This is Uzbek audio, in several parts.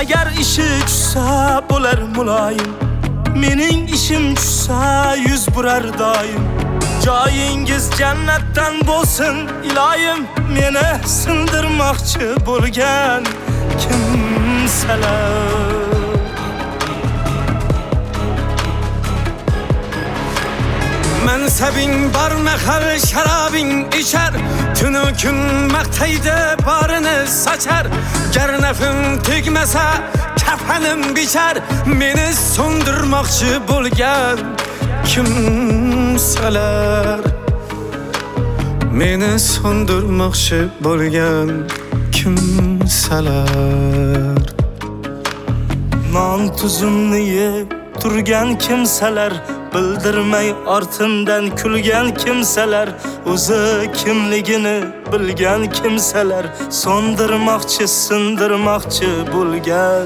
agar ishi tushsa bo'lar muloyim, mening ishim tushsa yuz burar doim. Joyingiz jannatdan bo'lsin iloyim, meni sindirmoqchi bo'lgan kimsalar. Mansabing bor mahal sharobing ichar, tunu kun maqtaydi borini sochar. Gar nafim tegmasa kafanim bichar, meni so'ndirmoqchi bo'lgan kimsalar. Meni so'ndirmoqchi bo'lgan kimsalar. Non tuzimni yeb turgan kimsalar, bildirmay ortimdan kulgan kimsalar, o'zi kimligini bilgan kimsalar, so'ndirmoqchi sindirmoqchi bo'lgan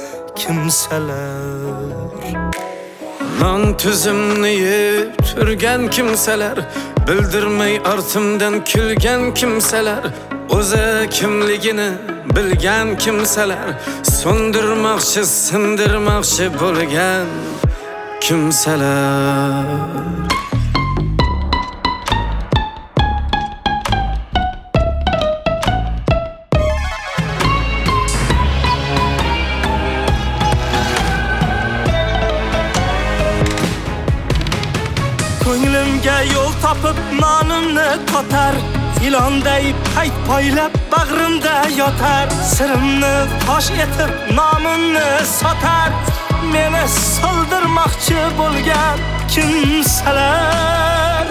kimsalar. Non tuzimni yeb turgan kimsalar, bildirmay ortimdan kulgan kimsalar, o'zi kimligini bilgan kimsalar, so'ndirmoqchi sindirmoqchi bo'lgan kimsalar. Ko'nglimga yo'l topib nonimni totar, ilonday payt poylab bag'rimda yotar. Sirimni fosh etib nomimni sotar, meni soldirmoqchi bo'lgan kimsalar.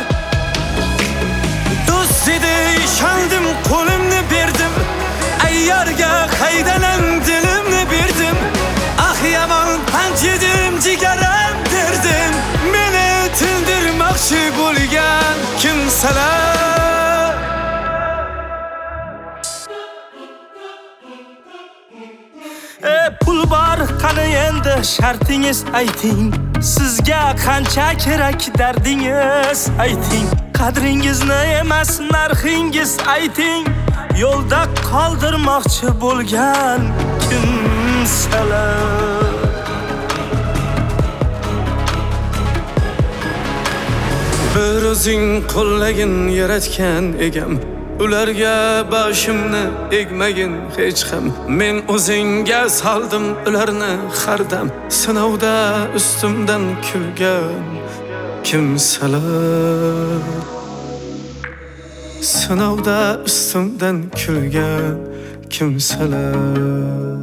Do'st edi ishondim, qo'limni berdim, ayyorga qaydanan dilimni berdim. Ah yomon pand yedim, jigaram derdim, meni tindirmoqchi bo'lgan kimsalar. Pul bor, qani endi shartingiz ayting, sizga qancha kerak dardingiz ayting. Qadringizni emas narxingiz ayting, yo'lda qoldirmoqchi bo'lgan kimsalar. Bir o'zing qo'llagin yaratgan egam, ularga boshimni egmagin hech ham. Men o'zingga soldim ularni xardam, sinovda ustimdan kulgan kimsalar. Sinovda ustimdan kulgan kimsalar.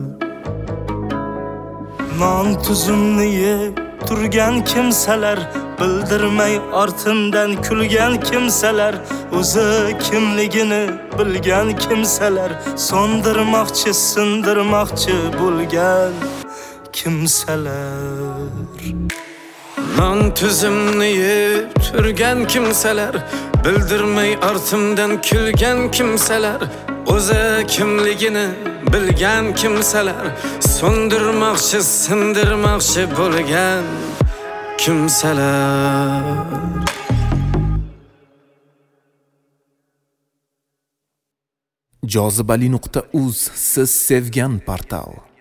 Non tuzimni yeb turgan kimsalar, bildirmay ortimdan kulgan kimsalar, o'zi kimligini bilgan kimsalar, so'ndirmoqchi sindirmoqchi bo'lgan kimsalar. Non tuzimni yeb turgan kimsalar, bildirmay ortimdan kulgan kimsalar, o'zi kimligini bilgan kimsalar, so'ndirmoqchi sindirmoqchi bo'lgan kimsalar. Jozibali.uz siz sevgan portal.